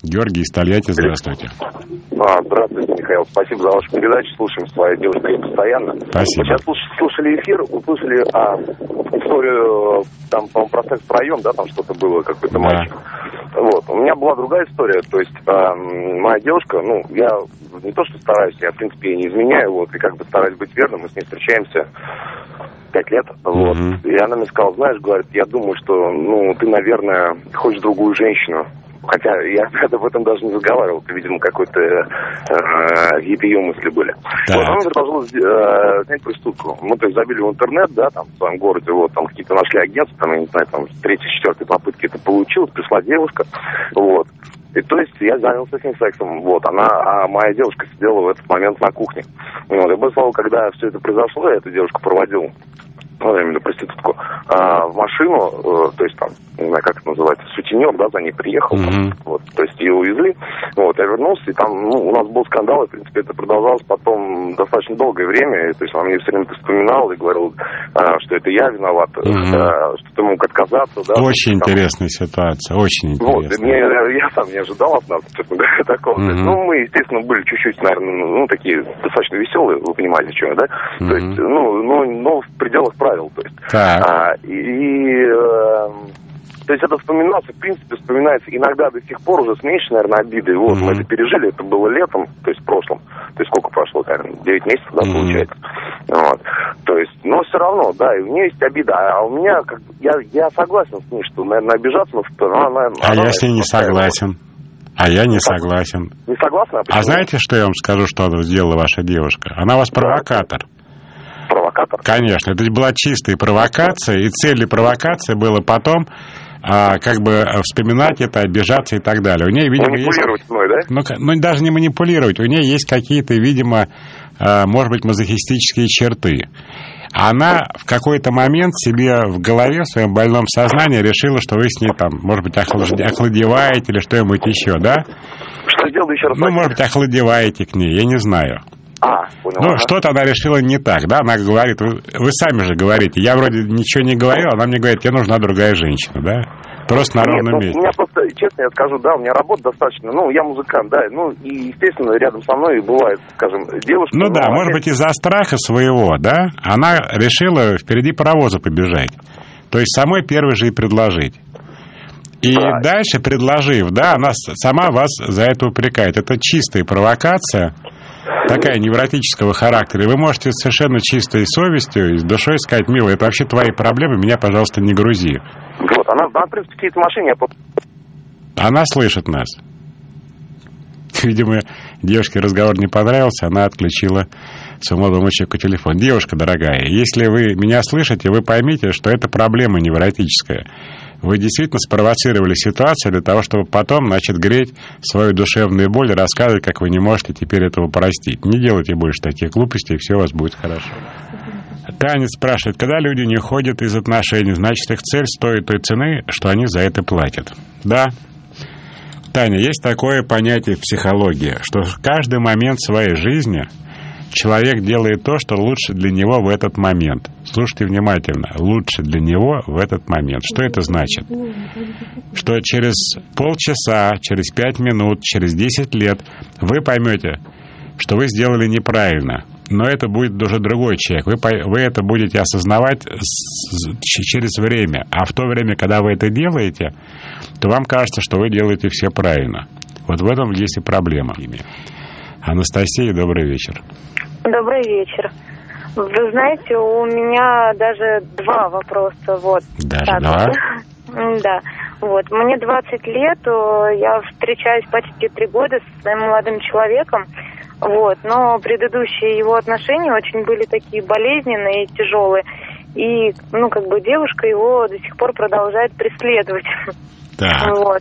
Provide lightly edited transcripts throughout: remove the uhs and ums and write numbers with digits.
Георгий из Тольятти, здравствуйте. Здравствуйте, Михаил. Спасибо за вашу передачу. Слушаем свою девушку постоянно. Спасибо. Мы сейчас слушали эфир, услышали историю, там, по-моему, про секс-проем, да, там что-то было, какой-то матч. Вот. У меня была другая история. То есть моя девушка, ну, я не то что стараюсь, я, в принципе, ей не изменяю, вот, и как бы стараюсь быть верным, мы с ней встречаемся 5 лет, вот. И она мне сказала, знаешь, говорит, я думаю, что, ну, ты, наверное, хочешь другую женщину. Хотя я об этом даже не разговаривал, видимо, какой-то какие-то ее мысли были. Вот, она предложила снять проститутку. Мы, то есть, забили в интернет, да, там, в своем городе, вот, там, какие-то нашли агентства, там, я не знаю, там, с 3-4 попытки это получилось, пришла девушка, вот. И, то есть, я занялся с ней сексом, вот, а моя девушка сидела в этот момент на кухне. Вот, и после того, когда все это произошло, я эту девушку проводил, ну, именно проститутку, в машину, то есть там, не знаю, как это называется, сутенер, да, за ней приехал, вот, то есть ее увезли, вот, я вернулся, и там, ну, у нас был скандал, и, в принципе, это продолжалось потом достаточно долгое время, и, то есть она мне все время вспоминала и говорила, что это я виноват, что ты мог отказаться, да. Очень интересная ситуация, очень интересная. Вот, я сам не ожидал от нас, честно говоря, такого. Ну, мы, естественно, были чуть-чуть, наверное, ну, такие достаточно веселые, вы понимаете, что, да, то есть, ну, в пределах правил, то есть. То есть это вспоминался, в принципе, вспоминается иногда до сих пор уже с меньшей, наверное, обидой. Вот, мы это пережили, это было летом, то есть в прошлом. То есть сколько прошло, наверное, 9 месяцев, да, получается. Вот. То есть, но все равно, да, и у нее есть обида. А у меня, как бы, я согласен с ней, что, наверное, обижаться, но она я с ней не согласен. Я не согласен. Не согласна? А знаете, что я вам скажу, что сделала ваша девушка? Она у вас провокатор. Провокатор? Конечно, это была чистая провокация, и целью провокации было потом как бы вспоминать это, обижаться и так далее. У нее, видимо, манипулировать есть... мной, да? Ну, даже не манипулировать. У нее есть какие-то, видимо, может быть, мазохистические черты. Она в какой-то момент себе в голове, в своем больном сознании решила, что вы с ней там, может быть, охладеваете или что-нибудь еще, да? Что делаю еще раз? Ну, может быть, охладеваете к ней, я не знаю. Понял, ну, что-то она решила не так, да? Она говорит, вы сами же говорите, я вроде ничего не говорил, она мне говорит, тебе нужна другая женщина, да? Просто на ровном месте. У меня просто, честно я скажу, да, у меня работа достаточно, ну, я музыкант, да, ну, и, естественно, рядом со мной бывает, скажем, девушка... Ну, да, может быть, из-за страха своего, да, она решила впереди паровоза побежать, то есть самой первой же и предложить. И дальше, предложив, да, она сама вас за это упрекает. Это чистая провокация, такая невротического характера. И вы можете совершенно чистой совестью и с душой сказать, милый, это вообще твои проблемы, меня, пожалуйста, не грузи. Вот, она в принципе, сидит в машине. Она слышит нас. Видимо, девушке разговор не понравился, она отключила своему молодому человеку телефон. Девушка дорогая, если вы меня слышите, вы поймите, что это проблема невротическая. Вы действительно спровоцировали ситуацию для того, чтобы потом, значит, греть свою душевную боль и рассказывать, как вы не можете теперь этого простить. Не делайте больше таких глупостей, и все у вас будет хорошо. Таня спрашивает, когда люди не уходят из отношений, значит, их цель стоит той цены, что они за это платят. Да. Таня, есть такое понятие в психологии, что в каждый момент своей жизни человек делает то, что лучше для него в этот момент. Слушайте внимательно. Лучше для него в этот момент. Что это значит? Что через полчаса, через 5 минут, через 10 лет вы поймете, что вы сделали неправильно. Но это будет уже другой человек. Вы это будете осознавать через время. А в то время, когда вы это делаете, то вам кажется, что вы делаете все правильно. Вот в этом есть и проблема. Анастасия, добрый вечер. Добрый вечер. Вы знаете, у меня даже 2 вопроса. Вот. Даже так, 2? Да. Вот. Мне 20 лет, я встречаюсь почти 3 года со своим молодым человеком. Вот. Но предыдущие его отношения очень были такие болезненные и тяжелые. И, ну, как бы девушка его до сих пор продолжает преследовать. Так. Вот.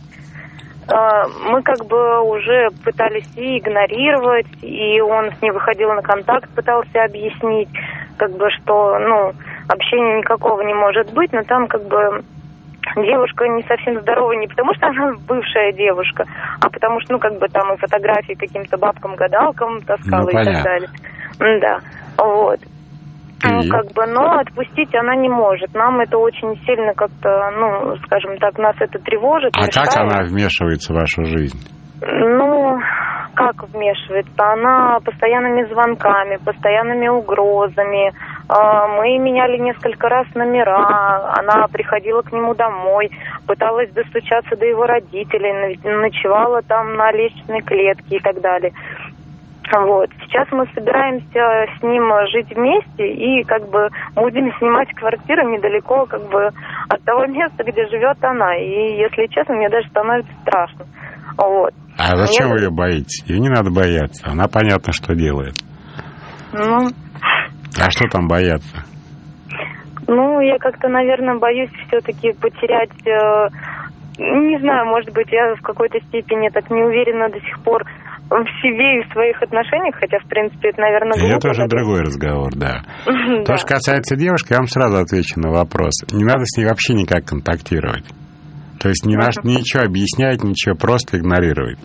Мы как бы уже пытались и игнорировать, и он с ней выходил на контакт, пытался объяснить, как бы, что, ну, общения никакого не может быть, но там как бы девушка не совсем здоровая не потому, что она бывшая девушка, а потому что, ну, как бы там и фотографии каким-то бабкам-гадалкам таскала, ну, и так далее. Да, вот. Ну, как бы, но отпустить она не может. Нам это очень сильно как-то, ну, скажем так, нас это тревожит. А мешает. как она вмешивается в вашу жизнь? Ну, как вмешивается? Она постоянными звонками, постоянными угрозами. Мы меняли несколько раз номера. Она приходила к нему домой, пыталась достучаться до его родителей, ночевала там на лестничной клетке и так далее. Вот. Сейчас мы собираемся с ним жить вместе и как бы будем снимать квартиру недалеко как бы от того места, где живет она. И, если честно, мне даже становится страшно. Вот. А зачем вы ее боитесь? Ее не надо бояться. Она понятно, что делает. Ну... А что там бояться? Ну, я как-то, наверное, боюсь все-таки потерять... не знаю, может быть, я в какой-то степени так не уверена до сих пор в себе и в своих отношениях, хотя, в принципе, это, наверное, глупо. Это уже другой разговор, да. То, что касается девушки, я вам сразу отвечу на вопрос. Не надо с ней вообще никак контактировать. То есть ничего объяснять, ничего, просто игнорировать.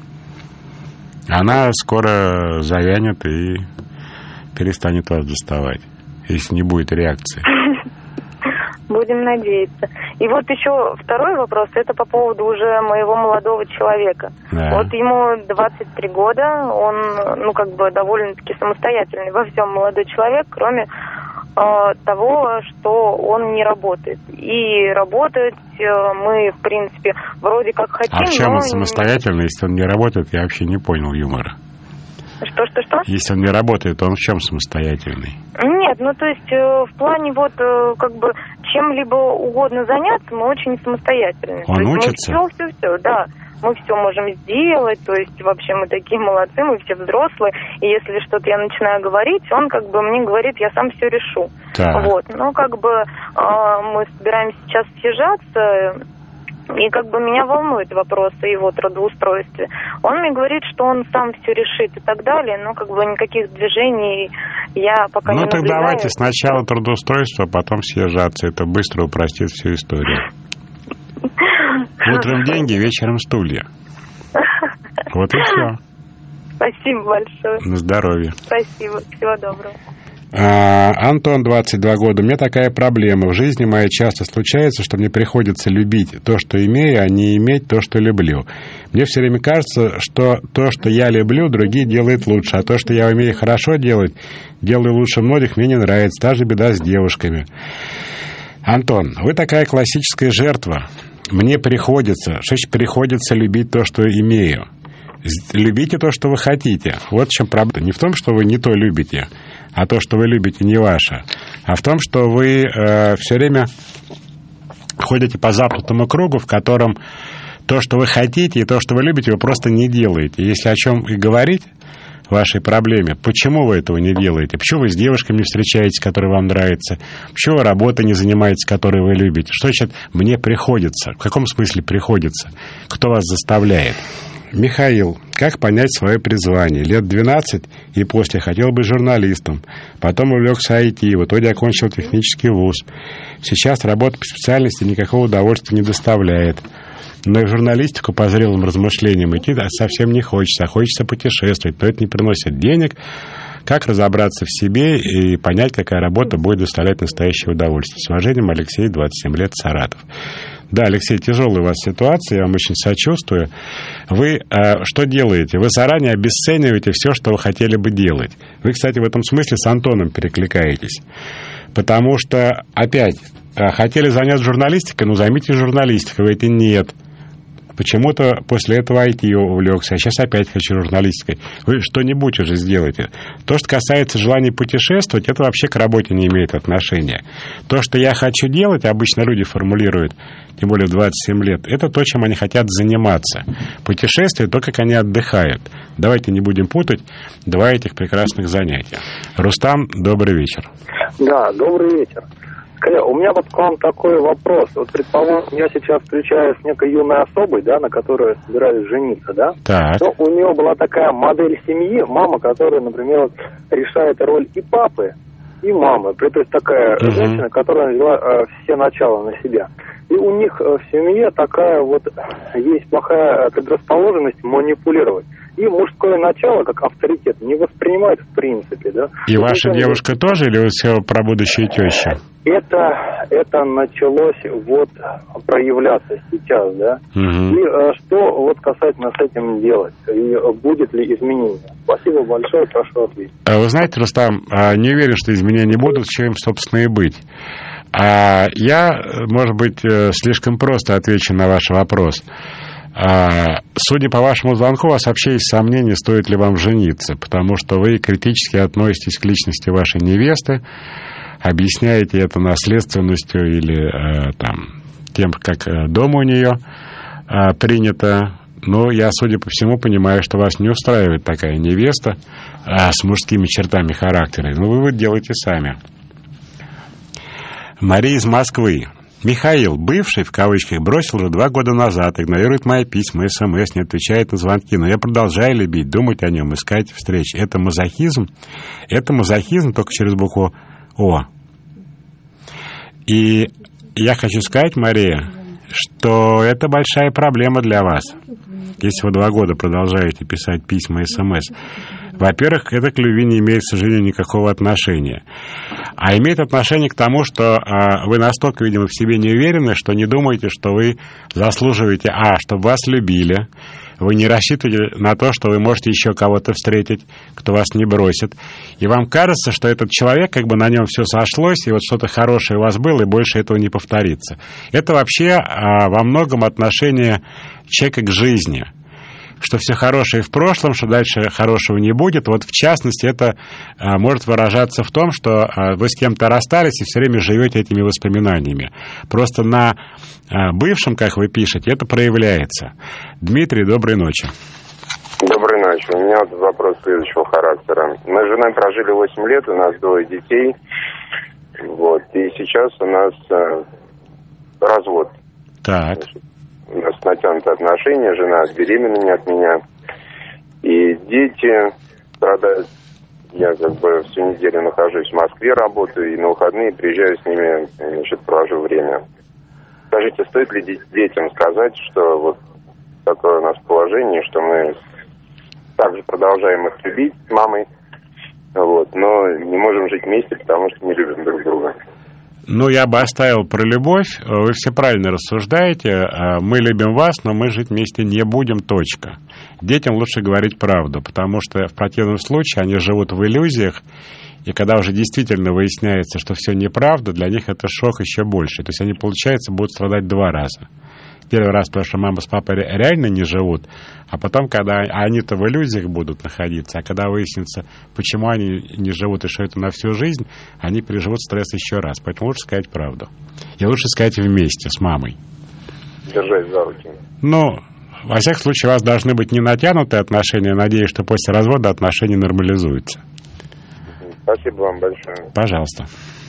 Она скоро завянет и перестанет вас доставать, если не будет реакции. Будем надеяться. И вот еще второй вопрос, это по поводу уже моего молодого человека. Да. Вот ему 23 года, он, ну, как бы довольно-таки самостоятельный во всем молодой человек, кроме того, что он не работает. И работать мы, в принципе, вроде как хотим, А в чем он самостоятельный, если он не работает, я вообще не понял юмора. Что? Если он не работает, то он в чем самостоятельный? Нет, ну то есть в плане вот как бы чем-либо угодно заняться, мы очень самостоятельны. Он учится? Все, да. Мы все можем сделать, то есть вообще мы такие молодцы, мы все взрослые, и если что-то я начинаю говорить, он как бы мне говорит, я сам все решу. Так. Вот, ну как бы мы собираемся сейчас съезжаться, и как бы меня волнует вопрос о его трудоустройстве. Он мне говорит, что он сам все решит и так далее, но как бы никаких движений я пока не наблюдаю. Ну так давайте сначала трудоустройство, а потом съезжаться. Это быстро упростит всю историю. Утром деньги, вечером стулья. Вот и все. Спасибо большое. На здоровье. Спасибо. Всего доброго. Антон, 22 года. У меня такая проблема. В жизни моей часто случается, что мне приходится любить то, что имею, а не иметь то, что люблю. Мне все время кажется, что то, что я люблю, другие делают лучше, а то, что я умею хорошо делать, делаю лучше многих, мне не нравится. Та же беда с девушками. Антон, вы такая классическая жертва. Мне приходится, что значит приходится любить то, что имею. Любите то, что вы хотите. Вот в чем проблема. Не в том, что вы не то любите, а то, что вы любите, не ваше. А в том, что вы все время ходите по замкнутому кругу, в котором то, что вы хотите, и то, что вы любите, вы просто не делаете. Если о чем и говорить, вашей проблеме, почему вы этого не делаете, почему вы с девушками не встречаетесь, которые вам нравятся, почему вы работой не занимаетесь, которой вы любите, что значит «мне приходится», в каком смысле приходится, кто вас заставляет. Михаил, как понять свое призвание? Лет 12 и после хотел быть журналистом, потом увлекся IT, в итоге окончил технический вуз. Сейчас работа по специальности никакого удовольствия не доставляет. Но и в журналистику по зрелым размышлениям идти совсем не хочется, а хочется путешествовать, но это не приносит денег. Как разобраться в себе и понять, какая работа будет доставлять настоящее удовольствие? С уважением, Алексей, 27 лет, Саратов. Да, Алексей, тяжелая у вас ситуация, я вам очень сочувствую. Вы что делаете? Вы заранее обесцениваете все, что вы хотели бы делать. Вы, кстати, в этом смысле с Антоном перекликаетесь. Потому что, опять, хотели заняться журналистикой, ну, займитесь журналистикой. Вы говорите, нет. Почему-то после этого IT увлекся, а сейчас опять хочу журналистикой. Вы что-нибудь уже сделаете. То, что касается желания путешествовать, это вообще к работе не имеет отношения. То, что я хочу делать, обычно люди формулируют, тем более в 27 лет, это то, чем они хотят заниматься. Путешествие, то, как они отдыхают. Давайте не будем путать два этих прекрасных занятия. Рустам, добрый вечер. Да, добрый вечер. У меня вот к вам такой вопрос. Вот, предположим, я сейчас встречаюсь с некой юной особой, да, на которой собираюсь жениться, да? Так. Но у нее была такая модель семьи, мама, которая, например, решает роль и папы, и мамы. То есть такая женщина, которая взяла все начала на себя. И у них в семье такая вот есть плохая предрасположенность манипулировать. И мужское начало, как авторитет, не воспринимают в принципе, да. И ваша девушка тоже, или вы все про будущее тещи? Это началось вот проявляться сейчас, да. И что вот касательно с этим делать? И будет ли изменение? Спасибо большое, прошу ответить. Вы знаете, Рустам, не уверен, что изменения будут, чем, собственно, и быть. Я, может быть, слишком просто отвечу на ваш вопрос. Судя по вашему звонку, у вас вообще есть сомнения, стоит ли вам жениться, потому что вы критически относитесь к личности вашей невесты, объясняете это наследственностью или тем, как дома у нее принято. Но я, судя по всему, понимаю, что вас не устраивает такая невеста с мужскими чертами характера. Но вывод делайте сами. Мария из Москвы. Михаил, бывший, в кавычках, бросил уже 2 года назад, игнорирует мои письма, СМС, не отвечает на звонки, но я продолжаю любить, думать о нем, искать встреч. Это мазохизм? Это мазохизм только через букву О. И я хочу сказать, Мария, что это большая проблема для вас. Если вы 2 года продолжаете писать письма, СМС, во-первых, это к любви не имеет, к сожалению, никакого отношения. А имеет отношение к тому, что вы настолько, видимо, в себе не уверены, что не думаете, что вы заслуживаете, чтобы вас любили. Вы не рассчитываете на то, что вы можете еще кого-то встретить, кто вас не бросит. И вам кажется, что этот человек, как бы на нем все сошлось, и вот что-то хорошее у вас было, и больше этого не повторится. Это вообще во многом отношение человека к жизни. Что все хорошее в прошлом, что дальше хорошего не будет. Вот в частности, это может выражаться в том, что вы с кем-то расстались и все время живете этими воспоминаниями. Просто на бывшем, как вы пишете, это проявляется. Дмитрий, доброй ночи. Доброй ночи. У меня вот вопрос следующего характера. Мы с женой прожили 8 лет, у нас 2 детей. Вот. И сейчас у нас развод. Так. У нас натянутые отношения, жена беременна от меня. И дети страдают. Я всю неделю нахожусь в Москве, работаю, и на выходные приезжаю с ними, провожу время. Скажите, стоит ли детям сказать, что вот такое у нас положение, что мы также продолжаем их любить с мамой, но не можем жить вместе, потому что не любим друг друга? Я бы оставил про любовь. Вы все правильно рассуждаете. Мы любим вас, но мы жить вместе не будем, точка. Детям лучше говорить правду, потому что в противном случае они живут в иллюзиях, и когда уже действительно выясняется, что все неправда, для них это шок еще больше. То есть они, получается, будут страдать 2 раза. Первый раз, потому что мама с папой реально не живут, а потом, когда они-то в иллюзиях будут находиться, а когда выяснится, почему они не живут и что это на всю жизнь, они переживут стресс еще раз. Поэтому лучше сказать правду. И лучше сказать вместе с мамой. Держать за руки. Во всяком случае, у вас должны быть не натянутые отношения. Надеюсь, что после развода отношения нормализуются. Спасибо вам большое. Пожалуйста.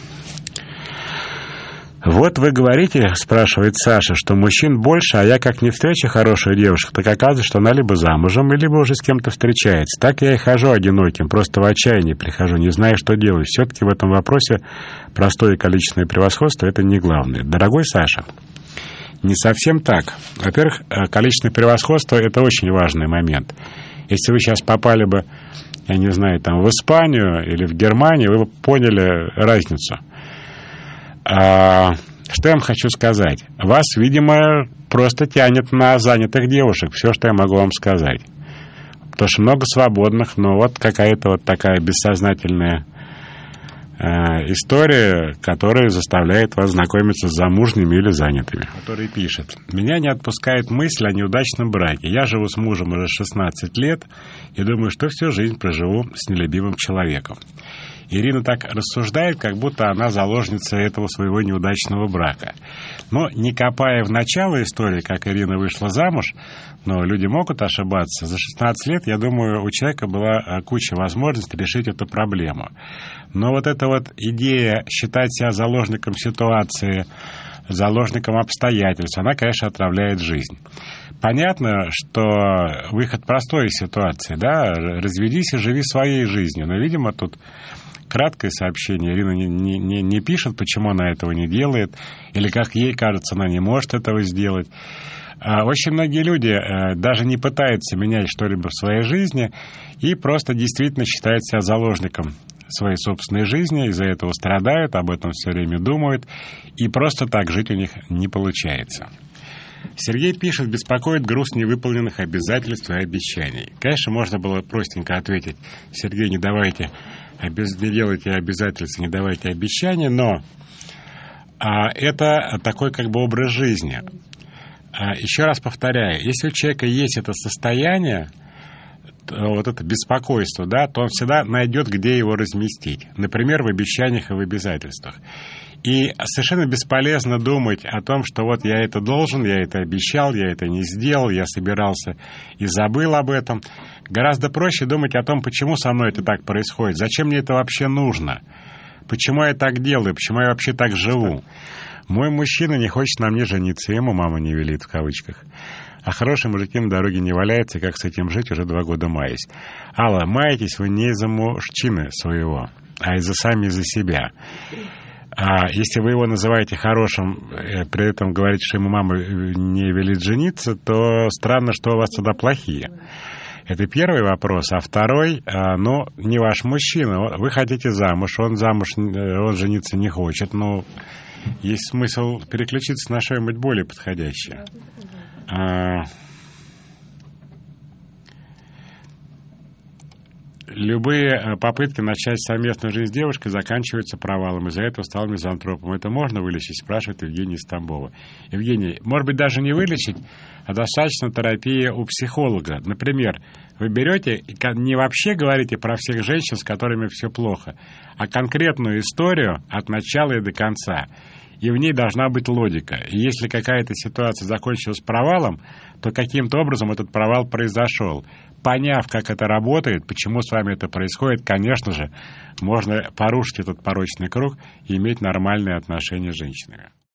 Вот вы говорите, спрашивает Саша, что мужчин больше, а я как не встречу хорошую девушку, так оказывается, что она либо замужем, либо уже с кем-то встречается. Так я и хожу одиноким, просто в отчаянии прихожу, не знаю, что делать. Все-таки в этом вопросе простое количественное превосходство – это не главное. Дорогой Саша, не совсем так. Во-первых, количественное превосходство – это очень важный момент. Если вы сейчас попали бы, я не знаю, в Испанию или в Германию, вы бы поняли разницу. Что я вам хочу сказать? Вас, видимо, просто тянет на занятых девушек. Все, что я могу вам сказать. Потому что много свободных, но вот какая-то вот такая бессознательная история, которая заставляет вас знакомиться с замужними или занятыми. Который пишет: меня не отпускает мысль о неудачном браке. Я живу с мужем уже 16 лет и думаю, что всю жизнь проживу с нелюбимым человеком. Ирина так рассуждает, как будто она заложница этого своего неудачного брака. Но не копая в начало истории, как Ирина вышла замуж, но люди могут ошибаться, за 16 лет, я думаю, у человека была куча возможностей решить эту проблему. Но вот эта вот идея считать себя заложником ситуации, заложником обстоятельств, она, конечно, отравляет жизнь. Понятно, что выход простой из ситуации, да, разведись и живи своей жизнью, но, видимо, тут краткое сообщение. Ирина не пишет, почему она этого не делает, или, как ей кажется, она не может этого сделать. Очень многие люди даже не пытаются менять что-либо в своей жизни и просто действительно считают себя заложником своей собственной жизни, из-за этого страдают, об этом все время думают, и просто так жить у них не получается. Сергей пишет: беспокоит груз невыполненных обязательств и обещаний. Конечно, можно было простенько ответить: Сергей, не делайте обязательства, не давайте обещания, но это такой как бы образ жизни. Еще раз повторяю, если у человека есть это состояние, вот это беспокойство, да, то он всегда найдет, где его разместить. Например, в обещаниях и в обязательствах. И совершенно бесполезно думать о том, что вот я это должен, я это обещал, я это не сделал, я собирался и забыл об этом. Гораздо проще думать о том, почему со мной это так происходит, зачем мне это вообще нужно, почему я так делаю, почему я вообще так живу. Мой мужчина не хочет на мне жениться, ему мама не велит, в кавычках. А хорошие мужики на дороге не валяются, как с этим жить, уже 2 года маюсь. Алла, маетесь вы не из-за мужчины своего, а сами из-за себя. А если вы его называете хорошим, при этом говорите, что ему мама не велит жениться, то странно, что у вас тогда плохие. Это первый вопрос. А второй, не ваш мужчина. Вы хотите замуж, он жениться не хочет. Есть смысл переключиться на что-нибудь более подходящее. Любые попытки начать совместную жизнь с девушкой заканчиваются провалом. Из-за этого стал мизантропом. Это можно вылечить, спрашивает Евгений из Тамбова. Евгений, может быть, даже не вылечить, а достаточно терапии у психолога. Например, вы берете и не вообще говорите про всех женщин, с которыми все плохо, а конкретную историю от начала и до конца. И в ней должна быть логика. И если какая-то ситуация закончилась провалом, то каким-то образом этот провал произошел. Поняв, как это работает, почему с вами это происходит, конечно же, можно порушить этот порочный круг и иметь нормальные отношения с женщинами.